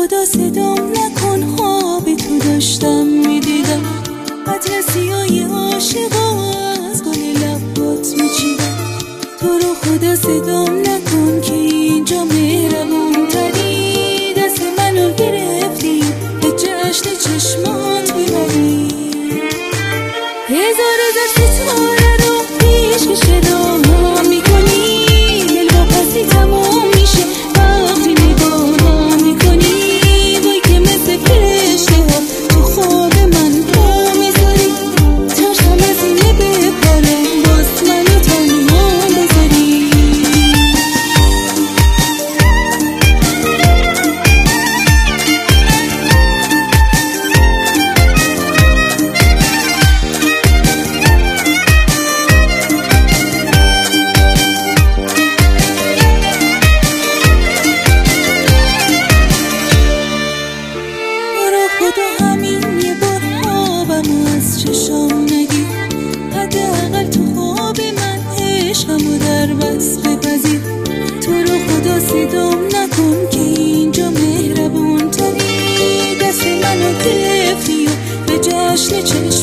خدا صدام نکن، خواب تو داشتم میدیدم، قطر سیای عاشقا از گل لبات میچیدم. تو رو خدا صدام نکن که اینجا مهربون تری، دست منو گرفتی به جشن چشمات میبری. هزار ستاره رو پیش که شنا میکنی، دل با پسی تموم میشه وقتی نگاه میکنی. وای که مثل فرشته ها تو خواب من پا میذاری، ترسم از اینه بپاره باز منو تنها بذاری. خدا همین یه بار خوابم از چشام نگیر، حداقل تو خواب من عشقمو در بس بپذیر. تو رو خدا صدام نکن که اینجا مهربون تری، دست منو گرفتی و به جشن چشم